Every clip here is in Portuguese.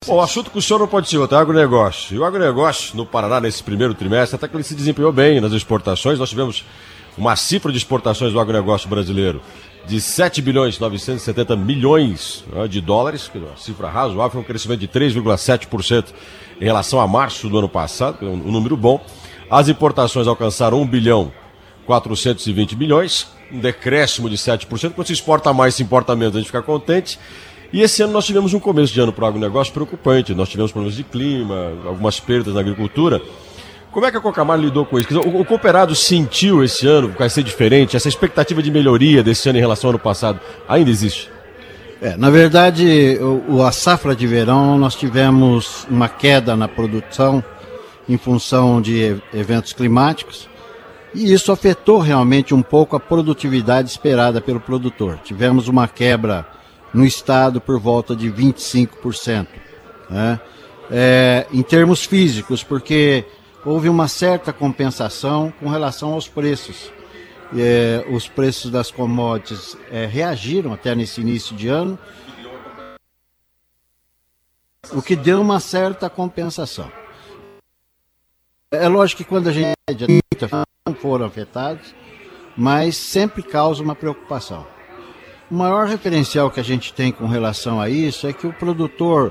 Bom, o assunto que o senhor não pode ser outro é o agronegócio. E o agronegócio no Paraná, nesse primeiro trimestre, até que ele se desempenhou bem nas exportações. Nós tivemos uma cifra de exportações do agronegócio brasileiro de 7 bilhões e 970 milhões de dólares, que é uma cifra razoável, foi um crescimento de 3,7% em relação a março do ano passado, um número bom. As importações alcançaram 1 bilhão 420 milhões, um decréscimo de 7%. Quando se exporta mais, se importa menos, a gente fica contente. E esse ano nós tivemos um começo de ano para o agronegócio preocupante. Nós tivemos problemas de clima, algumas perdas na agricultura. Como é que a Cocamar lidou com isso? O cooperado sentiu esse ano que vai ser diferente? Essa expectativa de melhoria desse ano em relação ao ano passado ainda existe? Na verdade, a safra de verão nós tivemos uma queda na produção em função de eventos climáticos. E isso afetou realmente um pouco a produtividade esperada pelo produtor. Tivemos uma quebra no estado por volta de 25%. Né? Em termos físicos, porque houve uma certa compensação com relação aos preços. Os preços das commodities reagiram até nesse início de ano, o que deu uma certa compensação. É lógico que quando a gente não foram afetados, mas sempre causa uma preocupação. O maior referencial que a gente tem com relação a isso é que o produtor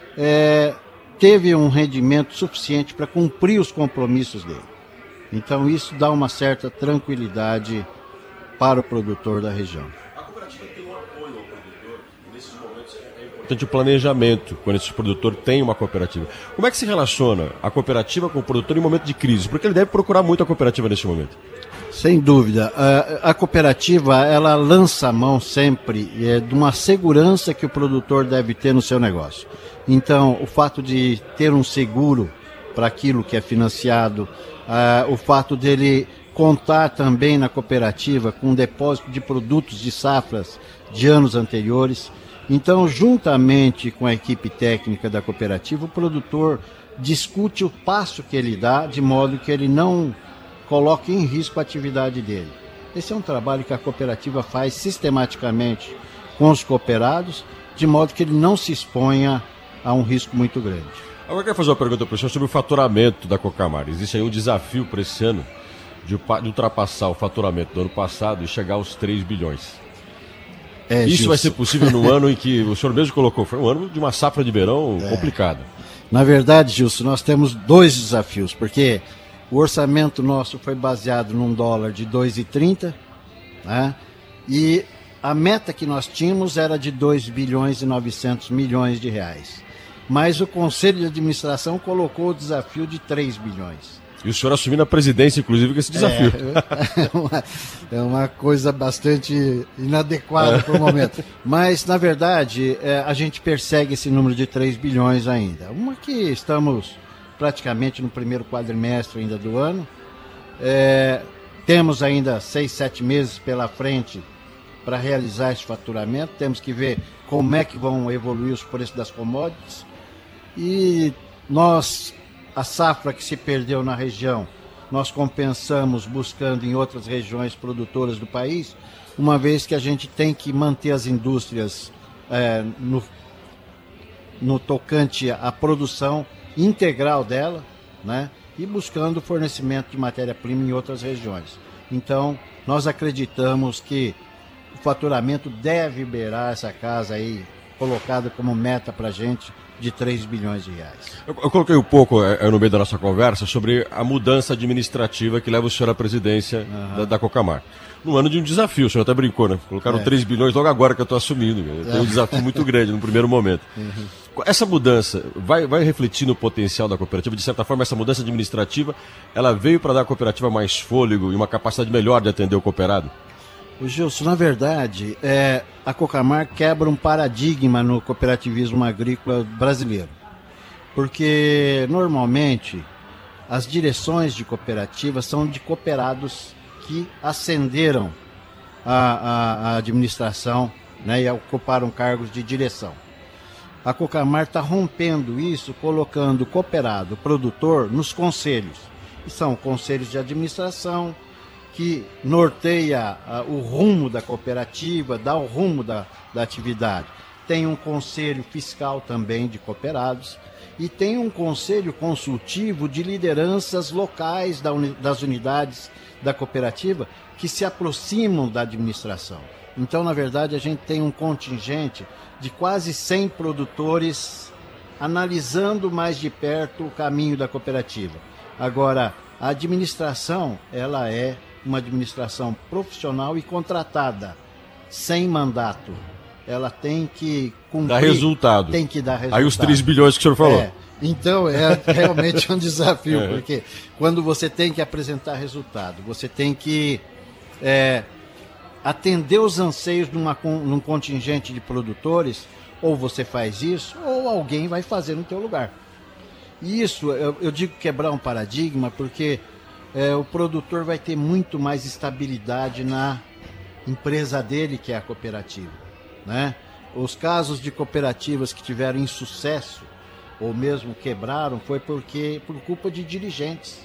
teve um rendimento suficiente para cumprir os compromissos dele. Então isso dá uma certa tranquilidade para o produtor da região. A cooperativa tem um apoio ao produtor, nesses momentos é importante o planejamento, quando esse produtor tem uma cooperativa. Como é que se relaciona a cooperativa com o produtor em momento de crise? Porque ele deve procurar muito a cooperativa nesse momento. Sem dúvida. A cooperativa, ela lança a mão sempre de uma segurança que o produtor deve ter no seu negócio. Então, o fato de ter um seguro para aquilo que é financiado, o fato dele contar também na cooperativa com um depósito de produtos de safras de anos anteriores. Então, juntamente com a equipe técnica da cooperativa, o produtor discute o passo que ele dá, de modo que ele não coloque em risco a atividade dele. Esse é um trabalho que a cooperativa faz sistematicamente com os cooperados, de modo que ele não se exponha a um risco muito grande. Agora eu quero fazer uma pergunta para o senhor sobre o faturamento da Cocamar. Existe aí um desafio para esse ano de ultrapassar o faturamento do ano passado e chegar aos 3 bilhões. Isso vai ser possível no ano em que o senhor mesmo colocou, foi um ano de uma safra de verão complicada. Na verdade, Gilson, nós temos dois desafios, porque o orçamento nosso foi baseado num dólar de 2,30, né? E a meta que nós tínhamos era de 2 bilhões e 900 milhões de reais. Mas o Conselho de Administração colocou o desafio de 3 bilhões. E o senhor assumindo a presidência, inclusive, com esse desafio. É uma coisa bastante inadequada para o momento. Mas, na verdade, a gente persegue esse número de 3 bilhões ainda. Uma que estamos praticamente no primeiro quadrimestre ainda do ano. Temos ainda 6, 7 meses pela frente para realizar esse faturamento. Temos que ver como é que vão evoluir os preços das commodities. E a safra que se perdeu na região, nós compensamos buscando em outras regiões produtoras do país, uma vez que a gente tem que manter as indústrias no tocante à produção integral dela, né? E buscando fornecimento de matéria-prima em outras regiões. Então, nós acreditamos que o faturamento deve beirar essa casa aí, colocada como meta para a gente, de 3 bilhões de reais. Eu coloquei um pouco no meio da nossa conversa sobre a mudança administrativa que leva o senhor à presidência da Cocamar. No ano de um desafio, o senhor até brincou, né? Colocaram 3 bilhões logo agora que eu estou assumindo. Tem um desafio muito grande no primeiro momento. Essa mudança vai refletir no potencial da cooperativa? De certa forma, essa mudança administrativa, ela veio para dar à cooperativa mais fôlego e uma capacidade melhor de atender o cooperado? O Gilson, na verdade, a Cocamar quebra um paradigma no cooperativismo agrícola brasileiro. Porque, normalmente, as direções de cooperativas são de cooperados que ascenderam a administração, né, e ocuparam cargos de direção. A Cocamar está rompendo isso, colocando o cooperado, o produtor, nos conselhos. E são conselhos de administração, que norteia o rumo da cooperativa, dá o rumo da atividade. tem um conselho fiscal também de cooperados e tem um conselho consultivo de lideranças locais das unidades da cooperativa que se aproximam da administração. Então, na verdade, a gente tem um contingente de quase 100 produtores analisando mais de perto o caminho da cooperativa. Agora, a administração, ela é uma administração profissional e contratada, sem mandato. Ela tem que cumprir. Dá resultado. Tem que dar resultado. Aí os 3 bilhões que o senhor falou. Então, é realmente um desafio, porque quando você tem que apresentar resultado, você tem que atender os anseios num contingente de produtores, ou você faz isso, ou alguém vai fazer no teu lugar. E isso, eu digo quebrar um paradigma, porque o produtor vai ter muito mais estabilidade na empresa dele, que é a cooperativa, né? Os casos de cooperativas que tiveram insucesso, ou mesmo quebraram, foi por culpa de dirigentes.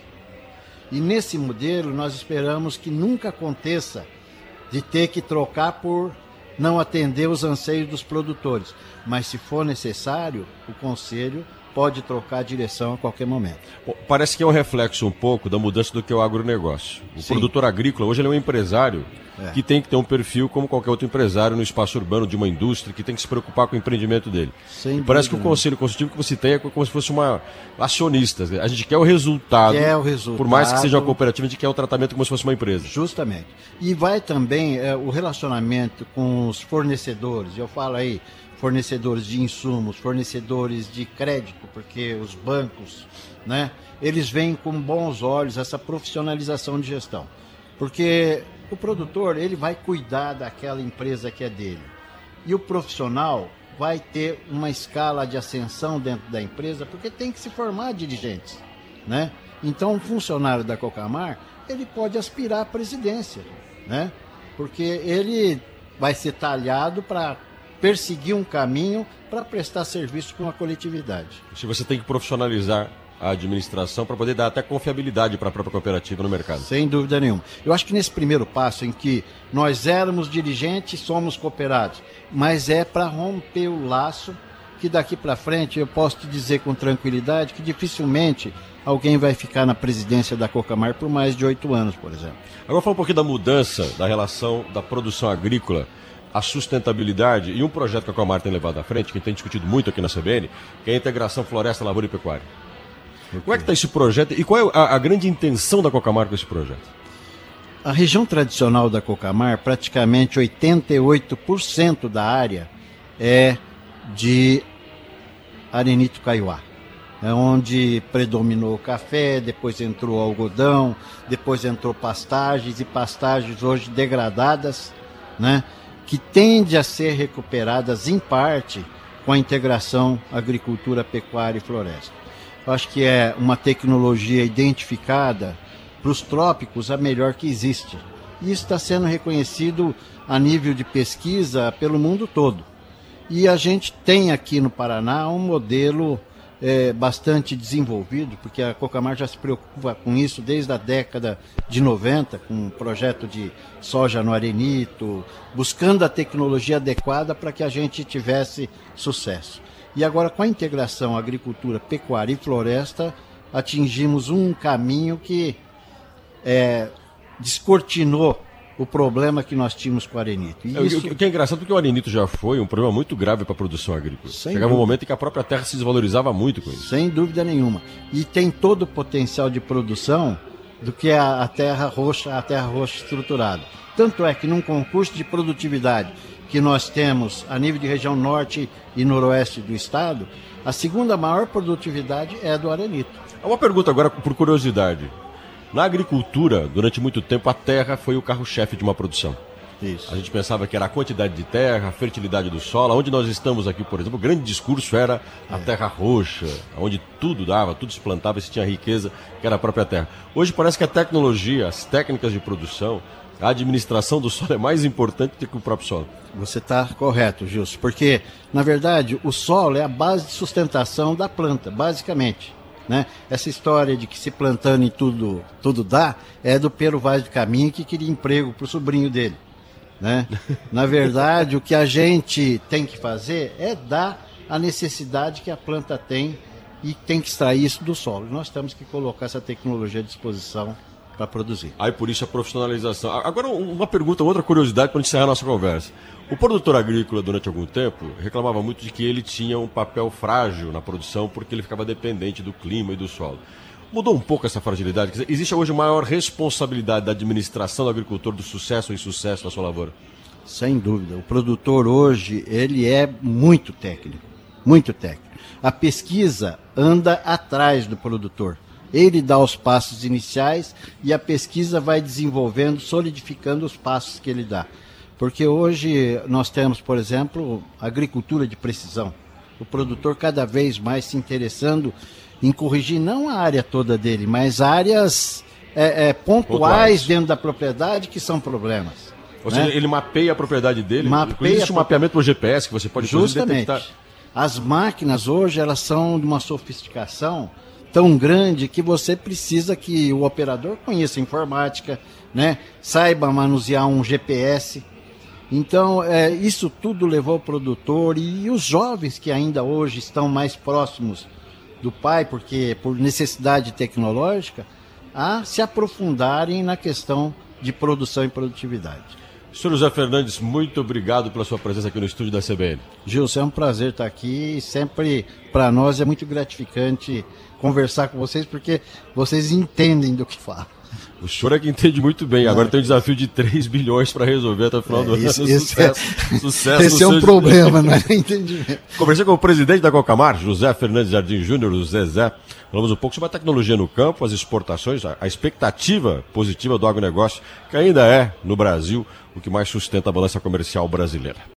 E nesse modelo, nós esperamos que nunca aconteça de ter que trocar por não atender os anseios dos produtores. Mas, se for necessário, o Conselho pode trocar a direção a qualquer momento. Bom, parece que é um reflexo um pouco da mudança do que é o agronegócio. O produtor agrícola, hoje ele é um empresário que tem que ter um perfil como qualquer outro empresário no espaço urbano de uma indústria, que tem que se preocupar com o empreendimento dele. Parece que o conselho consultivo que você tem é como se fosse uma acionista. A gente quer o resultado. Por mais que seja uma cooperativa, a gente quer o tratamento como se fosse uma empresa. Justamente. E vai também o relacionamento com os fornecedores. Eu falo aí, fornecedores de insumos, fornecedores de crédito, porque os bancos, né, eles veem com bons olhos essa profissionalização de gestão. Porque o produtor, ele vai cuidar daquela empresa que é dele. E o profissional vai ter uma escala de ascensão dentro da empresa, porque tem que se formar dirigentes, né? Então, um funcionário da Cocamar, ele pode aspirar à presidência, né? Porque ele vai ser talhado para perseguir um caminho para prestar serviço para uma coletividade. Se você tem que profissionalizar a administração para poder dar até confiabilidade para a própria cooperativa no mercado. Sem dúvida nenhuma. Eu acho que nesse primeiro passo em que nós éramos dirigentes, somos cooperados, mas é para romper o laço que daqui para frente eu posso te dizer com tranquilidade que dificilmente alguém vai ficar na presidência da Cocamar por mais de 8 anos, por exemplo. Agora falar um pouquinho da mudança da relação da produção agrícola, a sustentabilidade e um projeto que a Cocamar tem levado à frente, que tem discutido muito aqui na CBN, que é a integração floresta, lavoura e pecuária. Como é que está esse projeto e qual é a grande intenção da Cocamar com esse projeto? A região tradicional da Cocamar, praticamente 88% da área é de arenito caiuá. É onde predominou o café, depois entrou o algodão, depois entrou pastagens, e pastagens hoje degradadas, né, que tende a ser recuperadas em parte com a integração agricultura, pecuária e floresta. Eu acho que é uma tecnologia identificada para os trópicos a melhor que existe. E isso está sendo reconhecido a nível de pesquisa pelo mundo todo. E a gente tem aqui no Paraná um modelo bastante desenvolvido, porque a Cocamar já se preocupa com isso desde a década de 90, com um projeto de soja no arenito, buscando a tecnologia adequada para que a gente tivesse sucesso. E agora, com a integração agricultura, pecuária e floresta, atingimos um caminho que descortinou o problema que nós tínhamos com o arenito. O que é engraçado, porque o arenito já foi um problema muito grave para a produção agrícola. Chegava um momento em que a própria terra se desvalorizava muito com isso. Sem dúvida nenhuma. E tem todo o potencial de produção do que a terra roxa estruturada. Tanto é que num concurso de produtividade que nós temos a nível de região norte e noroeste do estado, a segunda maior produtividade é a do arenito. Uma pergunta agora, por curiosidade. Na agricultura, durante muito tempo, a terra foi o carro-chefe de uma produção. Isso. A gente pensava que era a quantidade de terra, a fertilidade do solo. Onde nós estamos aqui, por exemplo, o grande discurso era a terra roxa, onde tudo dava, tudo se plantava e se tinha riqueza, que era a própria terra. Hoje parece que a tecnologia, as técnicas de produção, a administração do solo é mais importante do que o próprio solo. Você está correto, Gilson, porque, na verdade, o solo é a base de sustentação da planta, basicamente. Né? Essa história de que se plantando em tudo dá, é do Pero Vaz de Caminha, que queria emprego para o sobrinho dele. né? Na verdade, o que a gente tem que fazer é dar a necessidade que a planta tem e tem que extrair isso do solo. Nós temos que colocar essa tecnologia à disposição para produzir. Aí por isso a profissionalização. Agora uma pergunta, outra curiosidade para encerrar a nossa conversa. O produtor agrícola durante algum tempo reclamava muito de que ele tinha um papel frágil na produção porque ele ficava dependente do clima e do solo. Mudou um pouco essa fragilidade? Quer dizer, existe hoje maior responsabilidade da administração do agricultor do sucesso ou insucesso da sua lavoura? Sem dúvida. O produtor hoje, ele é muito técnico, muito técnico. A pesquisa anda atrás do produtor. Ele dá os passos iniciais e a pesquisa vai desenvolvendo, solidificando os passos que ele dá. Porque hoje nós temos, por exemplo, agricultura de precisão. O produtor cada vez mais se interessando em corrigir não a área toda dele, mas áreas pontuais dentro da propriedade que são problemas. Ou seja, ele mapeia a propriedade dele? Existe um mapeamento por GPS que você pode detectar. As máquinas hoje elas são de uma sofisticação tão grande que você precisa que o operador conheça informática, né? Saiba manusear um GPS. Então, isso tudo levou o produtor e os jovens que ainda hoje estão mais próximos do pai, porque por necessidade tecnológica, a se aprofundarem na questão de produção e produtividade. Senhor José Fernandes, muito obrigado pela sua presença aqui no estúdio da CBN. Gilson, é um prazer estar aqui e sempre para nós é muito gratificante conversar com vocês, porque vocês entendem do que falam. O senhor é que entende muito bem. Agora tem um desafio de 3 bilhões para resolver até o final do ano. Sucesso esse é um problema, não é entendimento. Conversei com o presidente da Cocamar, José Fernandes Jardim Júnior, o Zezé. Falamos um pouco sobre a tecnologia no campo, as exportações, a expectativa positiva do agronegócio, que ainda é, no Brasil, o que mais sustenta a balança comercial brasileira.